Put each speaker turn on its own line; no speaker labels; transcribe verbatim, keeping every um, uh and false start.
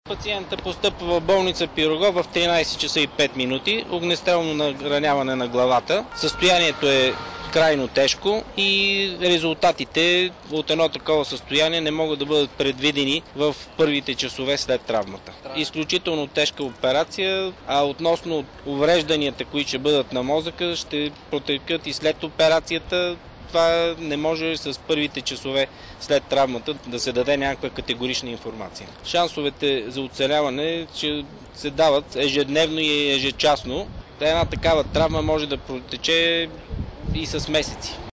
Пациентът постъпва в болница Пирогов в тринайсет часа и пет минути, огнестрелно нараняване на главата. Състоянието е крайно тежко и резултатите от едно такова състояние не могат да бъдат предвидени в първите часове след травмата. Изключително тежка операция, а относно уврежданията, които ще бъдат на мозъка, ще протекат и след операцията. Това не може с първите часове след травмата да се даде някаква категорична информация. Шансовете за оцеляване ще се дават ежедневно и ежечасно. Една такава травма може да протече и с месеци.